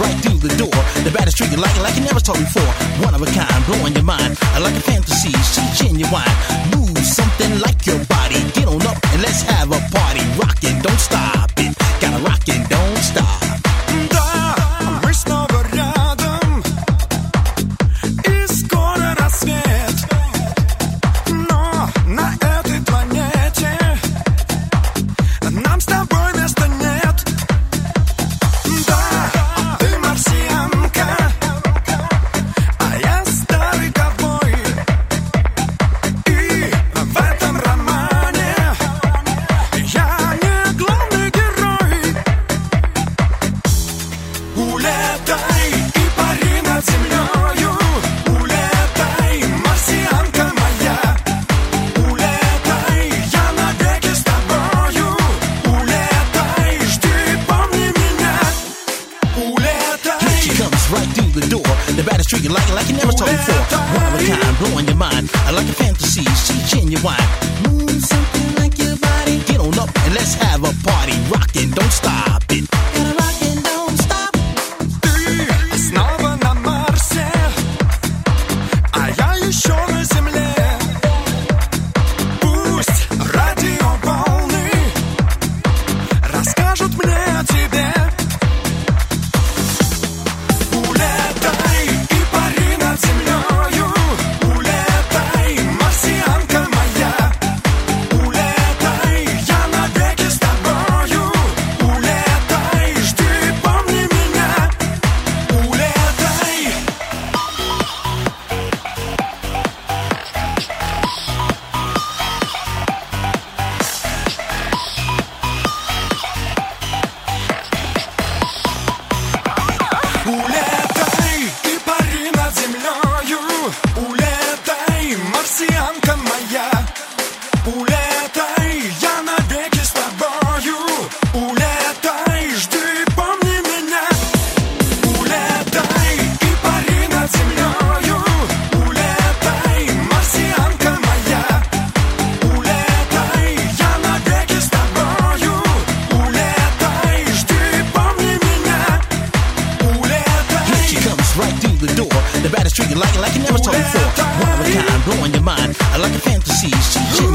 right through the door. The baddest treat you like you never saw before. One of a kind, blowing your mind. I like a fantasy, she's genuine. Move something like your body. Get on up and let's have a party. Rockin', don't stop it. Gotta rock and don't stop. The baddest treat you like you never saw before. One of a kind, blowing your mind. I like a fantasy, she's genuine. Move something like your body. Get on up and let's have a party. Rockin', don't stop it. Gotta rock and don't stop. Ты снова на Марсе, а я еще на Земле. Пусть радиоволны расскажут мне о тебе. Улетай и пари над землею. Улетай, марсианка моя. Улетай, я навеки с тобою. Улетай, жди, помни меня. Улетай и пари над землею. Улетай, марсианка моя. Улетай, я навеки с тобою. Улетай, жди, помни меня. She comes right through the door. The baddest treat you like you never saw before. One of a kind, blowing your mind. I like a fantasy, she's genuine.